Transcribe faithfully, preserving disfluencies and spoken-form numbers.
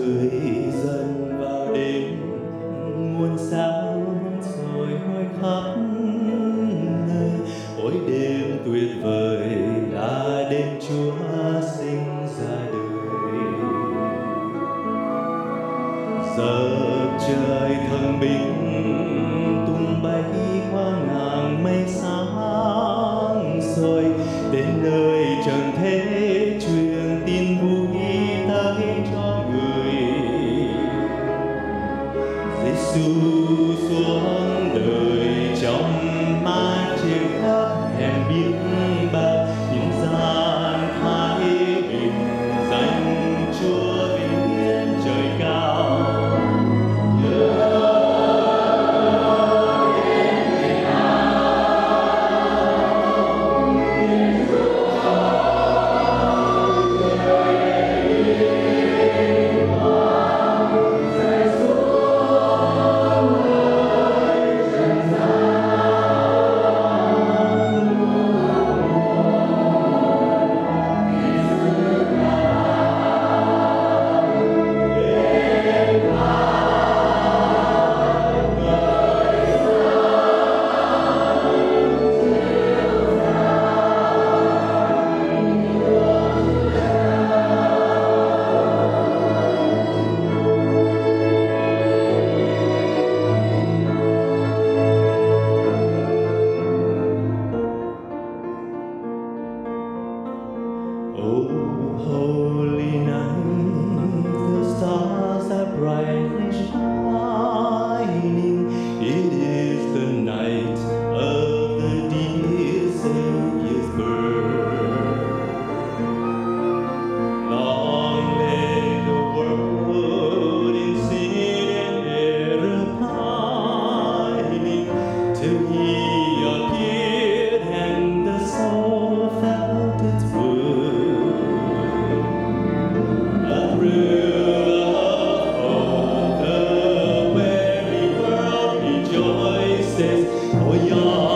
trời dần vào đêm muôn sao rồi hỏi khắp nơi, ôi đêm tuyệt vời là đêm Chúa sinh ra đời. Giờ trời thần bình tung bay qua ngàn mây sáng soi, đến nơi trần thế truyền tin vui tới cho người. Giêsu xuống đời trong mái chiều khắp hèn biếc bao, những gian thái bình dành Chúa vinh hiển trời cao. Oh, holy night, the stars are brightly shining. It is the night of the dear Savior's birth. Long lay the world in sin and error pining, till He appeared and the soul felt its worth. Oh, young